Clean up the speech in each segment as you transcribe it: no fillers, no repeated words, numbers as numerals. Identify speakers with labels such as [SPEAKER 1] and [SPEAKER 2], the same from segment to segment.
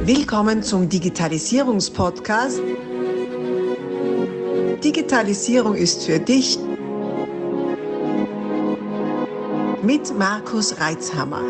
[SPEAKER 1] Willkommen zum Digitalisierungspodcast. Digitalisierung ist für dich mit Markus Reitzhammer.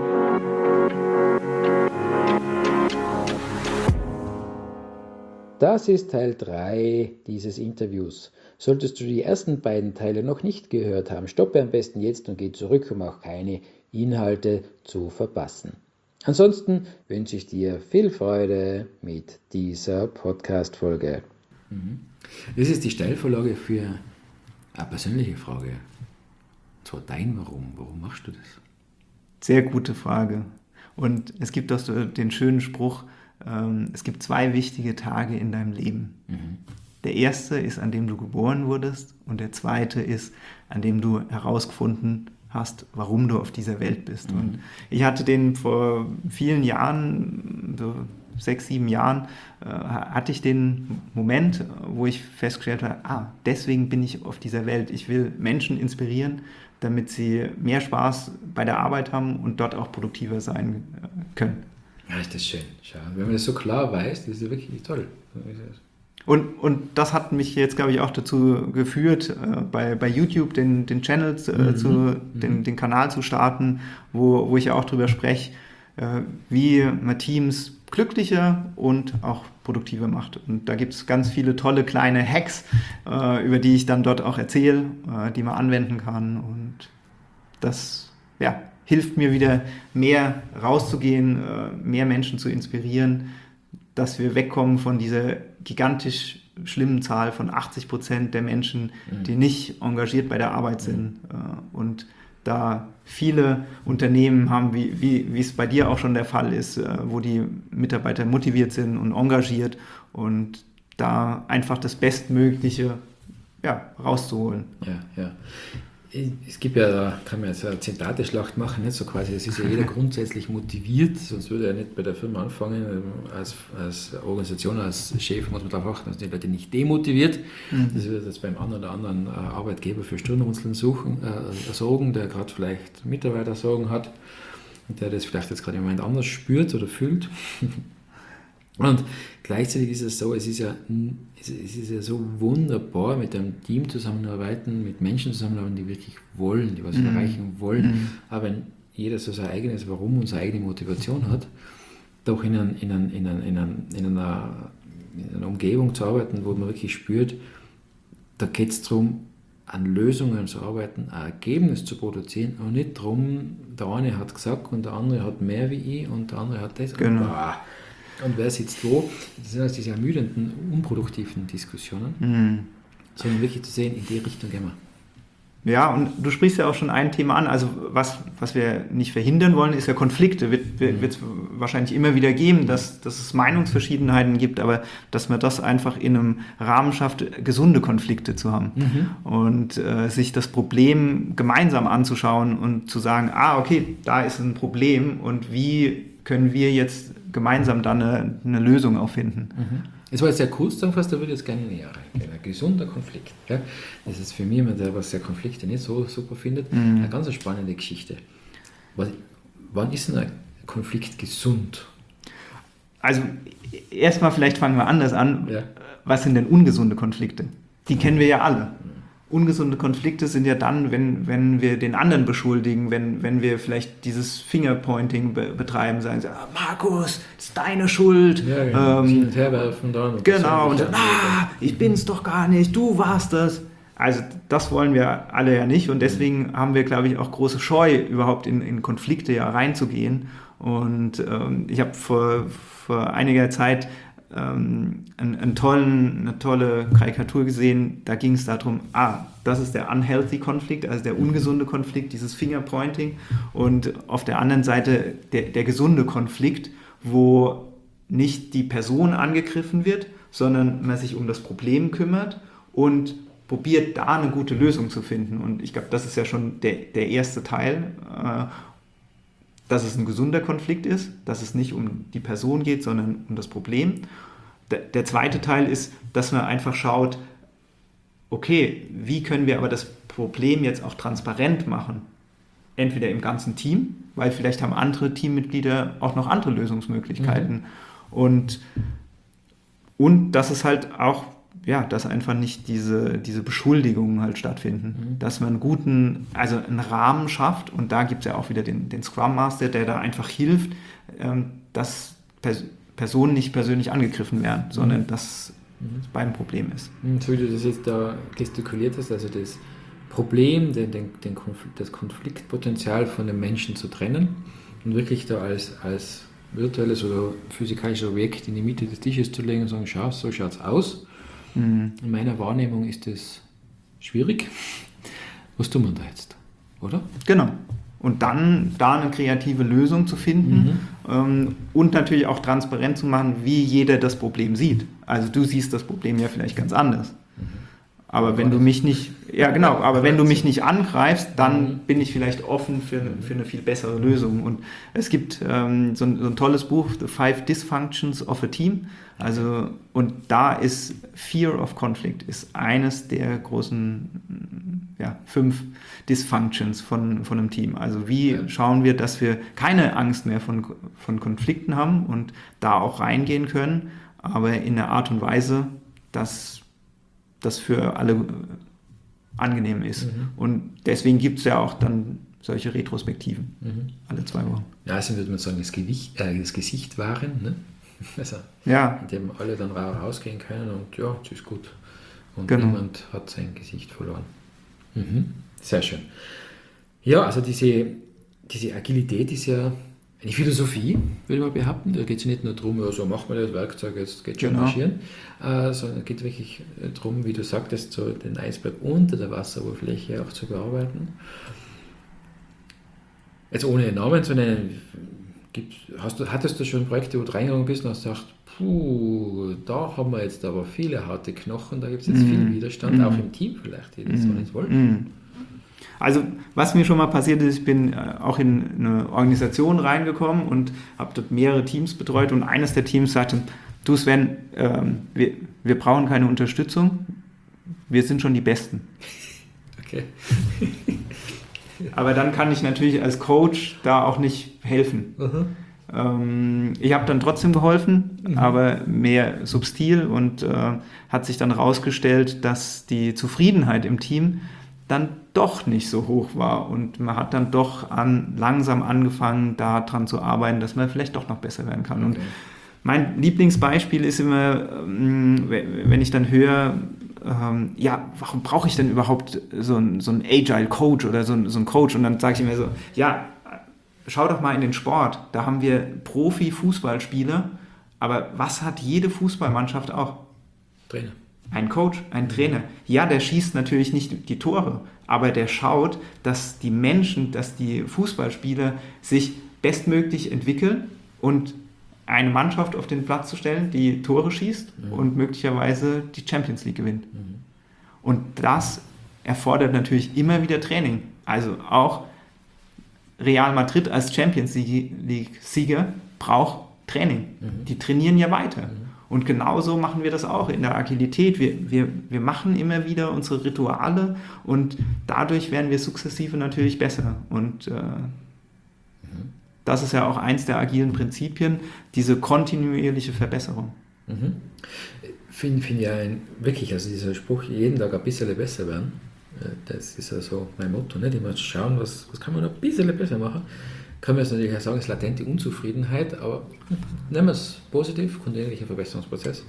[SPEAKER 2] Das ist Teil 3 dieses Interviews. Solltest du die ersten beiden Teile noch nicht gehört haben, stoppe am besten jetzt und geh zurück, um auch keine Inhalte zu verpassen. Ansonsten wünsche ich dir viel Freude mit dieser Podcast-Folge.
[SPEAKER 3] Das ist die Steilvorlage für eine persönliche Frage. Und zwar dein Warum. Warum machst du das?
[SPEAKER 4] Sehr gute Frage. Und es gibt auch so den schönen Spruch, es gibt 2 wichtige Tage in deinem Leben. Der erste ist, an dem du geboren wurdest, und der zweite ist, an dem du herausgefunden hast, warum du auf dieser Welt bist. Und ich hatte den vor vielen Jahren, so 6, 7 Jahren, hatte ich den Moment, wo ich festgestellt habe, deswegen bin ich auf dieser Welt. Ich will Menschen inspirieren, damit sie mehr Spaß bei der Arbeit haben und dort auch produktiver sein können.
[SPEAKER 3] Ja, ist das schön. Schau. Wenn man das so klar weiß, das ist wirklich toll.
[SPEAKER 4] Und das hat mich jetzt, glaube ich, auch dazu geführt, bei YouTube den Channel, den Kanal zu starten, wo ich auch drüber spreche, wie man Teams glücklicher und auch produktiver macht. Und da gibt es ganz viele tolle kleine Hacks, über die ich dann dort auch erzähle, die man anwenden kann. Und das hilft mir wieder, mehr rauszugehen, mehr Menschen zu inspirieren, dass wir wegkommen von dieser gigantisch schlimmen Zahl von 80% der Menschen, die nicht engagiert bei der Arbeit sind. Und da viele Unternehmen haben, wie es bei dir auch schon der Fall ist, wo die Mitarbeiter motiviert sind und engagiert und da einfach das Bestmögliche rauszuholen.
[SPEAKER 3] Ja. Es gibt ja, da kann man jetzt eine Zitateschlacht machen, nicht so quasi, es ist ja jeder grundsätzlich motiviert, sonst würde er nicht bei der Firma anfangen. Als Organisation, als Chef muss man darauf achten, dass die Leute nicht demotiviert. Das wird jetzt beim einen oder anderen Arbeitgeber für Stirnrunzeln sorgen, der gerade vielleicht Mitarbeitersorgen hat und der das vielleicht jetzt gerade im Moment anders spürt oder fühlt. Und gleichzeitig ist es so, es ist ja so wunderbar, mit einem Team zusammenarbeiten, mit Menschen zusammenarbeiten, die wirklich wollen, die was erreichen wollen. Aber wenn jeder so sein eigenes Warum und seine eigene Motivation hat, doch in einer Umgebung zu arbeiten, wo man wirklich spürt, da geht es darum, an Lösungen zu arbeiten, ein Ergebnis zu produzieren und nicht darum, der eine hat gesagt und der andere hat mehr wie ich und der andere hat das.
[SPEAKER 4] Genau.
[SPEAKER 3] Und wer sitzt wo? Das sind also diese ermüdenden, unproduktiven Diskussionen, sondern wirklich zu sehen, in die Richtung gehen wir.
[SPEAKER 4] Ja, und du sprichst ja auch schon ein Thema an, also was wir nicht verhindern wollen, ist ja Konflikte. Wird es wahrscheinlich immer wieder geben, dass es Meinungsverschiedenheiten gibt, aber dass man das einfach in einem Rahmen schafft, gesunde Konflikte zu haben. Und sich das Problem gemeinsam anzuschauen und zu sagen, okay, da ist ein Problem und wie können wir jetzt gemeinsam dann eine Lösung auch finden.
[SPEAKER 3] Es war jetzt sehr kurz zusammengefasst, da würde ich jetzt gerne näher reingehen. Ein gesunder Konflikt. Ja? Das ist für mich jemand, der was der Konflikte nicht so super findet, eine ganz spannende Geschichte. Wann ist denn ein Konflikt gesund?
[SPEAKER 4] Also erstmal vielleicht fangen wir anders an.
[SPEAKER 3] Ja.
[SPEAKER 4] Was sind denn ungesunde Konflikte? Die kennen wir ja alle. Ungesunde Konflikte sind ja dann, wenn wir den anderen beschuldigen, wenn wir vielleicht dieses Fingerpointing betreiben, sagen, Markus, das ist deine Schuld.
[SPEAKER 3] Ja, genau. Hin und herwerfen dann.
[SPEAKER 4] Genau, und dann, ich bin's doch gar nicht, du warst das. Also das wollen wir alle ja nicht und deswegen haben wir, glaube ich, auch große Scheu, überhaupt in Konflikte ja reinzugehen. Und ich habe vor einiger Zeit eine tolle Karikatur gesehen, da ging es darum, das ist der unhealthy Konflikt, also der ungesunde Konflikt, dieses Fingerpointing und auf der anderen Seite der gesunde Konflikt, wo nicht die Person angegriffen wird, sondern man sich um das Problem kümmert und probiert, da eine gute Lösung zu finden. Und ich glaube, das ist ja schon der erste Teil, dass es ein gesunder Konflikt ist, dass es nicht um die Person geht, sondern um das Problem. Der zweite Teil ist, dass man einfach schaut, okay, wie können wir aber das Problem jetzt auch transparent machen? Entweder im ganzen Team, weil vielleicht haben andere Teammitglieder auch noch andere Lösungsmöglichkeiten. Und dass es halt auch, ja, dass einfach nicht diese Beschuldigungen halt stattfinden. Dass man einen Rahmen schafft, und da gibt es ja auch wieder den Scrum Master, der da einfach hilft, dass Personen nicht persönlich angegriffen werden, sondern dass es beim Problem ist.
[SPEAKER 3] So wie du das jetzt da gestikuliert hast, also das Problem, das Konfliktpotenzial von dem Menschen zu trennen und wirklich da als virtuelles oder physikalisches Objekt in die Mitte des Tisches zu legen und sagen, schau, so schaut es aus. In meiner Wahrnehmung ist das schwierig. Was tun wir da jetzt, oder?
[SPEAKER 4] Genau. Und dann da eine kreative Lösung zu finden und natürlich auch transparent zu machen, wie jeder das Problem sieht. Also du siehst das Problem ja vielleicht ganz anders. Aber wenn du mich nicht, wenn du mich nicht angreifst, dann bin ich vielleicht offen für eine viel bessere Lösung. Und es gibt so ein tolles Buch, The 5 Dysfunctions of a Team. Also, und da ist Fear of Conflict ist eines der großen 5 Dysfunctions von einem Team. Also wie schauen wir, dass wir keine Angst mehr von Konflikten haben und da auch reingehen können, aber in einer Art und Weise, dass das für alle angenehm ist. Und deswegen gibt es ja auch dann solche Retrospektiven alle 2 Wochen.
[SPEAKER 3] Ja, also würde man sagen, das Gesicht wahren, ne? Also, in dem alle dann rausgehen können und ja, es ist gut. Und niemand hat sein Gesicht verloren. Sehr schön. Ja, also diese Agilität ist ja eine Philosophie, würde man behaupten. Da geht es nicht nur darum, so macht man das Werkzeug, jetzt geht schon marschieren, sondern es geht wirklich darum, wie du sagtest, so den Eisberg unter der Wasseroberfläche auch zu bearbeiten. Jetzt ohne Namen zu nennen, hattest du schon Projekte, wo du reingegangen bist und hast gesagt, da haben wir jetzt aber viele harte Knochen, da gibt es jetzt viel Widerstand, auch im Team vielleicht, die das so nicht wollen.
[SPEAKER 4] Also was mir schon mal passiert ist, ich bin auch in eine Organisation reingekommen und habe dort mehrere Teams betreut und eines der Teams sagte, du Sven, wir brauchen keine Unterstützung, wir sind schon die Besten.
[SPEAKER 3] Okay.
[SPEAKER 4] Aber dann kann ich natürlich als Coach da auch nicht helfen. Ich habe dann trotzdem geholfen, aber mehr subtil und hat sich dann rausgestellt, dass die Zufriedenheit im Team dann doch nicht so hoch war und man hat dann doch langsam angefangen, daran zu arbeiten, dass man vielleicht doch noch besser werden kann. Und mein Lieblingsbeispiel ist immer, wenn ich dann höre, warum brauche ich denn überhaupt so einen Agile Coach oder so einen Coach? Und dann sage ich immer so, schau doch mal in den Sport, da haben wir Profi-Fußballspieler, aber was hat jede Fußballmannschaft auch?
[SPEAKER 3] Trainer.
[SPEAKER 4] Ein Coach, ein Trainer. Ja, der schießt natürlich nicht die Tore, aber der schaut, dass die Menschen, dass die Fußballspieler sich bestmöglich entwickeln und eine Mannschaft auf den Platz zu stellen, die Tore schießt und möglicherweise die Champions League gewinnt. Und das erfordert natürlich immer wieder Training. Also auch Real Madrid als Champions League-Sieger braucht Training. Die trainieren ja weiter. Und genauso machen wir das auch in der Agilität. Wir machen immer wieder unsere Rituale und dadurch werden wir sukzessive natürlich besser. Und das ist ja auch eins der agilen Prinzipien, diese kontinuierliche Verbesserung.
[SPEAKER 3] Finde ja wirklich, also dieser Spruch, jeden Tag ein bisschen besser werden, das ist ja so mein Motto, nicht immer schauen, was kann man noch ein bisschen besser machen. Kann man jetzt natürlich auch sagen, es ist latente Unzufriedenheit, aber nehmen wir es positiv, kontinuierlicher Verbesserungsprozess.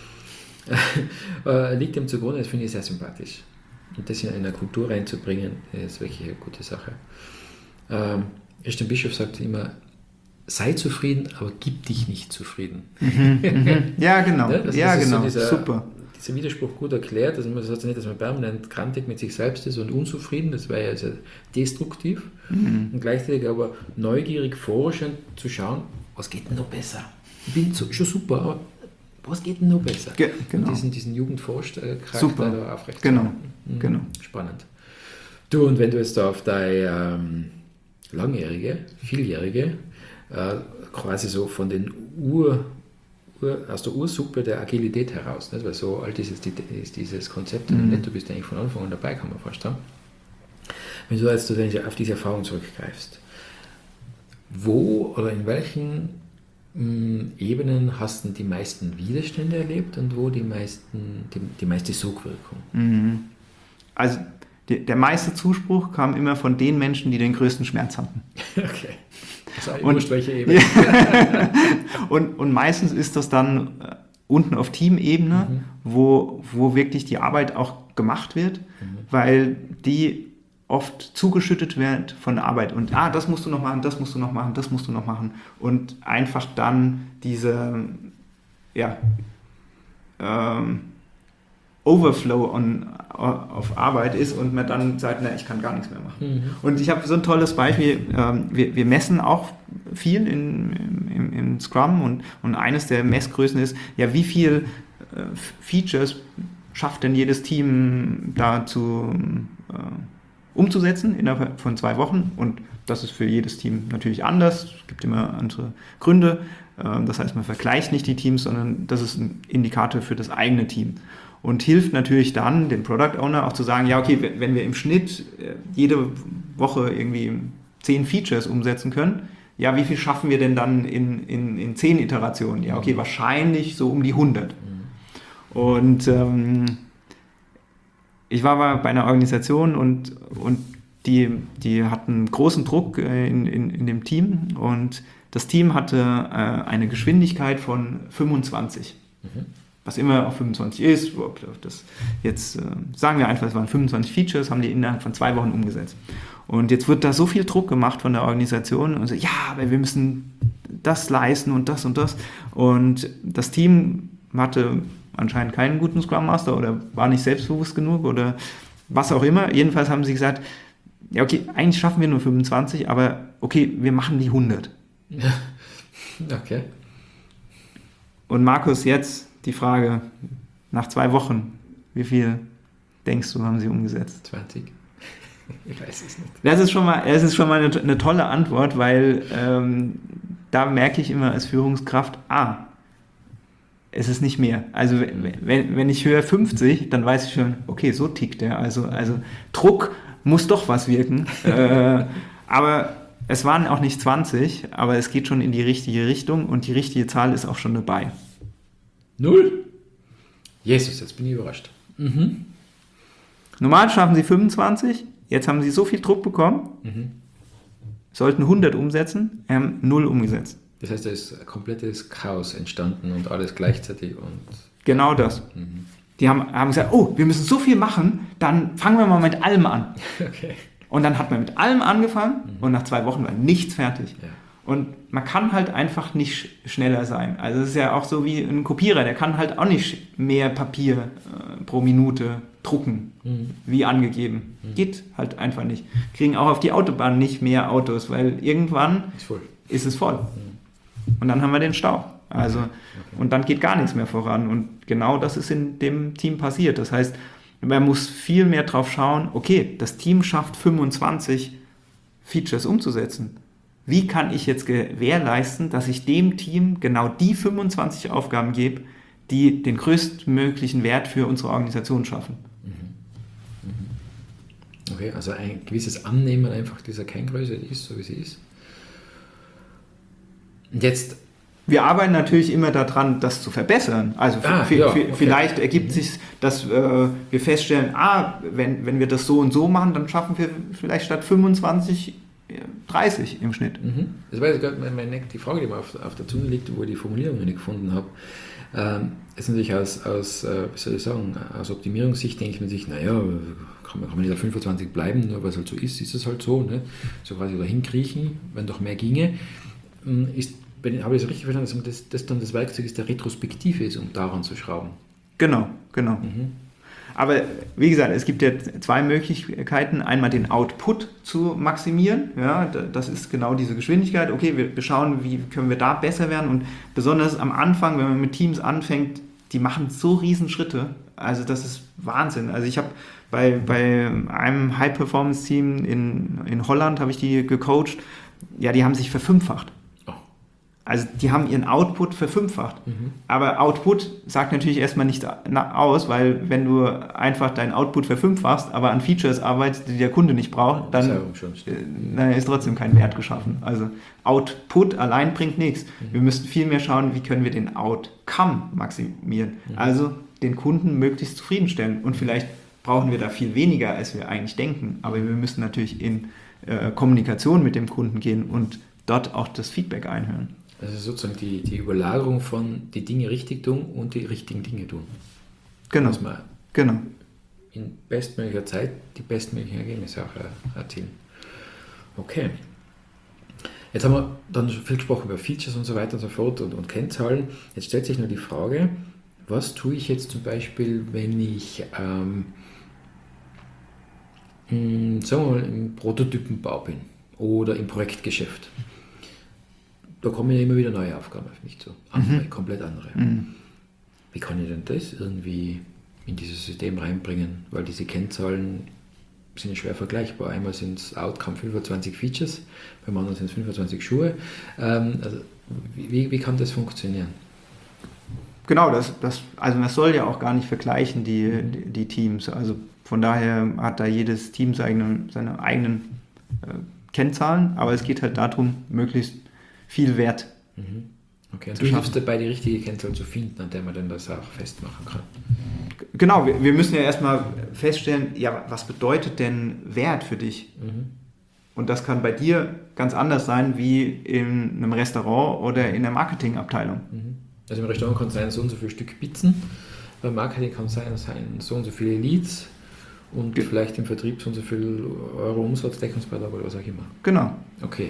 [SPEAKER 3] Liegt dem zugrunde, das finde ich sehr sympathisch. Und das in eine Kultur reinzubringen, ist wirklich eine gute Sache. Christian Bischof sagt immer, sei zufrieden, aber gib dich nicht zufrieden.
[SPEAKER 4] Ja, genau.
[SPEAKER 3] Also
[SPEAKER 4] ja, genau.
[SPEAKER 3] So
[SPEAKER 4] super.
[SPEAKER 3] Dieser Widerspruch gut erklärt. Also das heißt ja nicht, dass man permanent grantig mit sich selbst ist und unzufrieden, das wäre ja sehr destruktiv. Und gleichzeitig aber neugierig, forschend zu schauen, was geht denn noch besser? Ich bin schon super, aber was geht denn noch besser?
[SPEAKER 4] Genau.
[SPEAKER 3] Und diesen Jugendforscht-Charakter
[SPEAKER 4] super.
[SPEAKER 3] da aufrecht.
[SPEAKER 4] Genau.
[SPEAKER 3] Spannend. Du, und wenn du jetzt da auf deine vieljährige, quasi so von den aus der Ursuppe der Agilität heraus, nicht? Weil so alt ist dieses Konzept nicht, du bist eigentlich von Anfang an dabei, kann man vorstellen. Wenn du jetzt auf diese Erfahrung zurückgreifst, wo oder in welchen Ebenen hast du die meisten Widerstände erlebt und wo die meiste Sogwirkung?
[SPEAKER 4] Also der meiste Zuspruch kam immer von den Menschen, die den größten Schmerz hatten.
[SPEAKER 3] Okay. Also wurscht welche Ebene.
[SPEAKER 4] und meistens ist das dann unten auf Teamebene, wo wirklich die Arbeit auch gemacht wird, weil die oft zugeschüttet wird von Arbeit und das musst du noch machen, das musst du noch machen, das musst du noch machen und einfach dann diese Overflow auf Arbeit ist und man dann sagt, ich kann gar nichts mehr machen. Und ich habe so ein tolles Beispiel, wir messen auch viel im Scrum und eines der Messgrößen ist, wie viel Features schafft denn jedes Team dazu umzusetzen innerhalb von 2 Wochen und das ist für jedes Team natürlich anders, es gibt immer andere Gründe, das heißt man vergleicht nicht die Teams, sondern das ist ein Indikator für das eigene Team und hilft natürlich dann dem Product Owner auch zu sagen, wenn wir im Schnitt jede Woche irgendwie 10 Features umsetzen können, wie viel schaffen wir denn dann in 10 Iterationen? Wahrscheinlich so um die 100. Und ich war bei einer Organisation und die hatten großen Druck in dem Team und das Team hatte eine Geschwindigkeit von 25. Was immer auf 25 ist, das jetzt sagen wir einfach, es waren 25 Features, haben die innerhalb von 2 Wochen umgesetzt. Und jetzt wird da so viel Druck gemacht von der Organisation und so, aber wir müssen das leisten und das und das. Und das Team hatte anscheinend keinen guten Scrum Master oder war nicht selbstbewusst genug oder was auch immer. Jedenfalls haben sie gesagt, eigentlich schaffen wir nur 25, aber wir machen die 100.
[SPEAKER 3] Okay.
[SPEAKER 4] Und Markus, jetzt die Frage, nach 2 Wochen, wie viel denkst du, haben sie umgesetzt?
[SPEAKER 3] 20. Ich weiß es nicht.
[SPEAKER 4] Das ist schon mal eine tolle Antwort, weil da merke ich immer als Führungskraft, es ist nicht mehr. Also wenn ich höre 50, dann weiß ich schon, so tickt der. Also Druck muss doch was wirken. Aber es waren auch nicht 20, aber es geht schon in die richtige Richtung und die richtige Zahl ist auch schon dabei.
[SPEAKER 3] 0? Jesus, jetzt bin ich überrascht.
[SPEAKER 4] Normal schaffen sie 25, jetzt haben sie so viel Druck bekommen, sollten 100 umsetzen, haben 0 umgesetzt.
[SPEAKER 3] Das heißt, da ist komplettes Chaos entstanden und alles gleichzeitig.
[SPEAKER 4] Genau das. Die haben gesagt, wir müssen so viel machen, dann fangen wir mal mit allem an.
[SPEAKER 3] Okay.
[SPEAKER 4] Und dann hat man mit allem angefangen und nach 2 Wochen war nichts fertig.
[SPEAKER 3] Ja.
[SPEAKER 4] Und man kann halt einfach nicht schneller sein. Also es ist ja auch so wie ein Kopierer, der kann halt auch nicht mehr Papier pro Minute drucken, wie angegeben. Geht halt einfach nicht. Kriegen auch auf die Autobahn nicht mehr Autos, weil irgendwann ist es voll. Und dann haben wir den Stau. Also, und dann geht gar nichts mehr voran. Und genau das ist in dem Team passiert. Das heißt, man muss viel mehr drauf schauen, das Team schafft 25 Features umzusetzen. Wie kann ich jetzt gewährleisten, dass ich dem Team genau die 25 Aufgaben gebe, die den größtmöglichen Wert für unsere Organisation schaffen?
[SPEAKER 3] Okay, also ein gewisses Annehmen einfach dieser Kerngröße ist, so wie sie ist. Und jetzt...
[SPEAKER 4] Wir arbeiten natürlich immer daran, das zu verbessern. Also vielleicht ergibt sich, dass wir feststellen, wenn wir das so und so machen, dann schaffen wir vielleicht statt 25 30 im Schnitt.
[SPEAKER 3] Das war jetzt gerade die Frage, die mir auf der Zunge liegt, wo ich die Formulierung nicht gefunden habe. Ist natürlich aus Optimierungssicht denkt man sich, kann man nicht auf 25 bleiben, nur weil es halt so ist es halt so. Ne? So quasi dahin kriechen, wenn doch mehr ginge. Habe ich es richtig verstanden, dass das dann das Werkzeug ist, der Retrospektive ist, um daran zu schrauben?
[SPEAKER 4] Genau. Aber wie gesagt, es gibt ja 2 Möglichkeiten. Einmal den Output zu maximieren. Ja, das ist genau diese Geschwindigkeit. Wir schauen, wie können wir da besser werden. Und besonders am Anfang, wenn man mit Teams anfängt, die machen so riesen Schritte. Also das ist Wahnsinn. Also ich habe bei einem High-Performance-Team in Holland, habe ich die gecoacht. Ja, die haben sich verfünffacht. Also die haben ihren Output verfünffacht. Aber Output sagt natürlich erstmal nichts aus, weil wenn du einfach deinen Output verfünffachst, aber an Features arbeitest, die der Kunde nicht braucht, dann ist trotzdem kein Wert geschaffen. Also Output allein bringt nichts. Wir müssten viel mehr schauen, wie können wir den Outcome maximieren. Also den Kunden möglichst zufriedenstellen. Und vielleicht brauchen wir da viel weniger, als wir eigentlich denken. Aber wir müssen natürlich in Kommunikation mit dem Kunden gehen und dort auch das Feedback einhören.
[SPEAKER 3] Also sozusagen die Überlagerung von die Dinge richtig tun und die richtigen Dinge tun.
[SPEAKER 4] Genau.
[SPEAKER 3] Dass man in bestmöglicher Zeit die bestmöglichen Ergebnisse auch erzielen. Okay. Jetzt haben wir dann schon viel gesprochen über Features und so weiter und so fort und Kennzahlen. Jetzt stellt sich nur die Frage, was tue ich jetzt zum Beispiel, wenn ich sagen wir mal im Prototypenbau bin oder im Projektgeschäft. Da kommen ja immer wieder neue Aufgaben auf mich zu. Komplett andere. Wie kann ich denn das irgendwie in dieses System reinbringen? Weil diese Kennzahlen sind ja schwer vergleichbar. Einmal sind es Outcome 25 Features, beim anderen sind es 25 Schuhe. Also wie kann das funktionieren?
[SPEAKER 4] Genau, also man soll ja auch gar nicht vergleichen, die Teams. Also von daher hat da jedes Team seine eigenen Kennzahlen, aber es geht halt darum, möglichst viel Wert
[SPEAKER 3] Okay, und du hilfst dabei, die richtige Kennzahl zu finden, an der man dann das auch festmachen kann.
[SPEAKER 4] Genau, wir müssen ja erstmal feststellen, ja, was bedeutet denn Wert für dich? Und das kann bei dir ganz anders sein wie in einem Restaurant oder in der Marketingabteilung.
[SPEAKER 3] Also im Restaurant kann es sein, so und so viel Stück Pizzen, beim Marketing kann es sein, so und so viele Leads und vielleicht im Vertrieb so und so viel Euro Umsatz, Deckungsbeitrag oder was auch immer.
[SPEAKER 4] Genau.
[SPEAKER 3] Okay.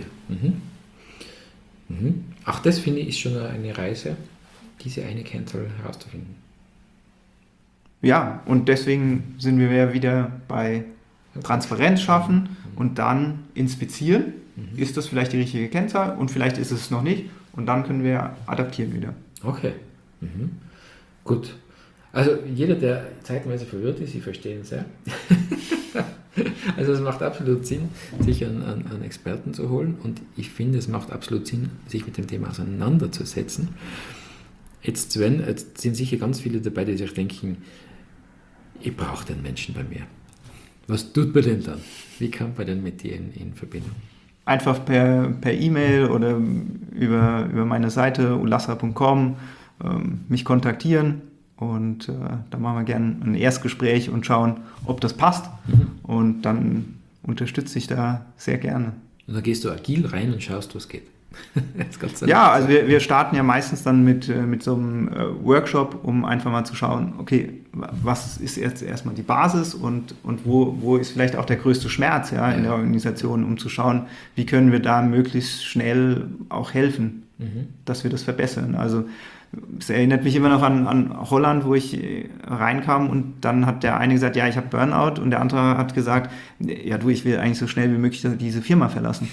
[SPEAKER 3] Auch das finde ich ist schon eine Reise, diese eine Kennzahl herauszufinden.
[SPEAKER 4] Ja, und deswegen sind wir ja wieder bei Transparenz schaffen und dann inspizieren. Ist das vielleicht die richtige Kennzahl und vielleicht ist es noch nicht und dann können wir adaptieren wieder.
[SPEAKER 3] Okay. Gut. Also jeder, der zeitweise verwirrt ist, ich verstehe ihn sehr. Also es macht absolut Sinn, sich an Experten zu holen und ich finde, es macht absolut Sinn, sich mit dem Thema auseinanderzusetzen. Jetzt sind sicher ganz viele dabei, die sich denken, ich brauche den Menschen bei mir. Was tut man denn dann? Wie kommt man denn mit dir in Verbindung?
[SPEAKER 4] Einfach per E-Mail oder über meine Seite ulasra.com mich kontaktieren und da machen wir gerne ein Erstgespräch und schauen, ob das passt und dann unterstütze ich da sehr gerne.
[SPEAKER 3] Und dann gehst du agil rein und schaust, was geht.
[SPEAKER 4] Ja, also wir starten ja meistens dann mit so einem Workshop, um einfach mal zu schauen, okay, was ist jetzt erstmal die Basis und wo ist vielleicht auch der größte Schmerz in der Organisation, um zu schauen, wie können wir da möglichst schnell auch helfen, dass wir das verbessern. Also es erinnert mich immer noch an Holland, wo ich reinkam und dann hat der eine gesagt, ja, ich habe Burnout und der andere hat gesagt, ja du, ich will eigentlich so schnell wie möglich diese Firma verlassen.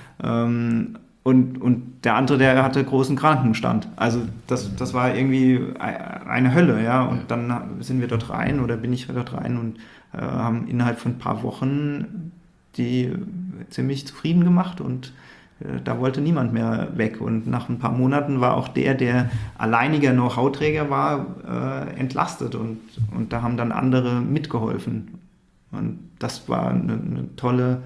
[SPEAKER 4] Und der andere, der hatte großen Krankenstand. Also das war irgendwie eine Hölle, ja. Und dann sind wir dort rein oder bin ich dort rein und haben innerhalb von ein paar Wochen die ziemlich zufrieden gemacht und da wollte niemand mehr weg. Und nach ein paar Monaten war auch der alleiniger Know-how-Träger war, entlastet und da haben dann andere mitgeholfen. Und das war eine tolle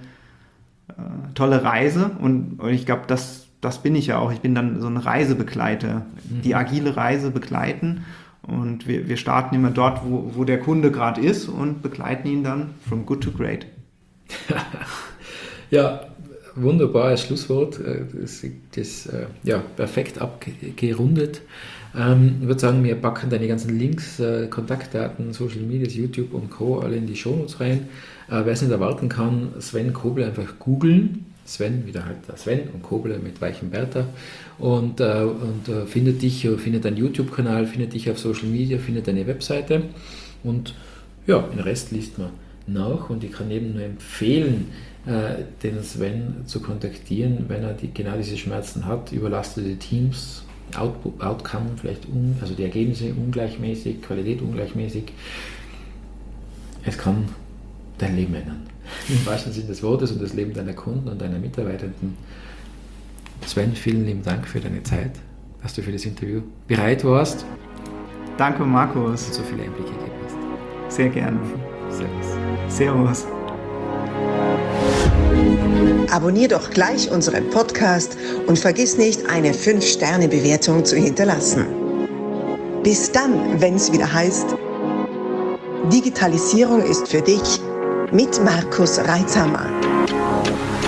[SPEAKER 4] Reise und ich glaube, das bin ich ja auch. Ich bin dann so ein Reisebegleiter, die agile Reise begleiten und wir starten immer dort, wo der Kunde gerade ist und begleiten ihn dann from good to great.
[SPEAKER 3] Ja, wunderbares Schlusswort. Das perfekt abgerundet. Ich würde sagen, wir packen deine ganzen Links, Kontaktdaten, Social Media, YouTube und Co. alle in die Shownotes rein. Wer es nicht erwarten kann, Sven Kobler einfach googeln. Sven, wieder halt der Sven und Kobler mit weichem Bertha. Und findet dich, findet deinen YouTube-Kanal, findet dich auf Social Media, findet deine Webseite. Und ja, den Rest liest man nach. Und ich kann eben nur empfehlen, den Sven zu kontaktieren, wenn er genau diese Schmerzen hat, überlastete Teams, Outcome vielleicht, also die Ergebnisse ungleichmäßig, Qualität ungleichmäßig. Es kann dein Leben ändern. Im wahrsten Sinne des Wortes und das Leben deiner Kunden und deiner Mitarbeitenden. Sven, vielen lieben Dank für deine Zeit, dass du für das Interview bereit warst
[SPEAKER 4] Danke, Markus.
[SPEAKER 3] und so viele Einblicke gegeben hast.
[SPEAKER 4] Sehr gerne.
[SPEAKER 3] Servus.
[SPEAKER 4] Servus.
[SPEAKER 1] Abonnier doch gleich unseren Podcast und vergiss nicht, eine 5-Sterne-Bewertung zu hinterlassen. Bis dann, wenn es wieder heißt, Digitalisierung ist für dich mit Markus Reitzhammer.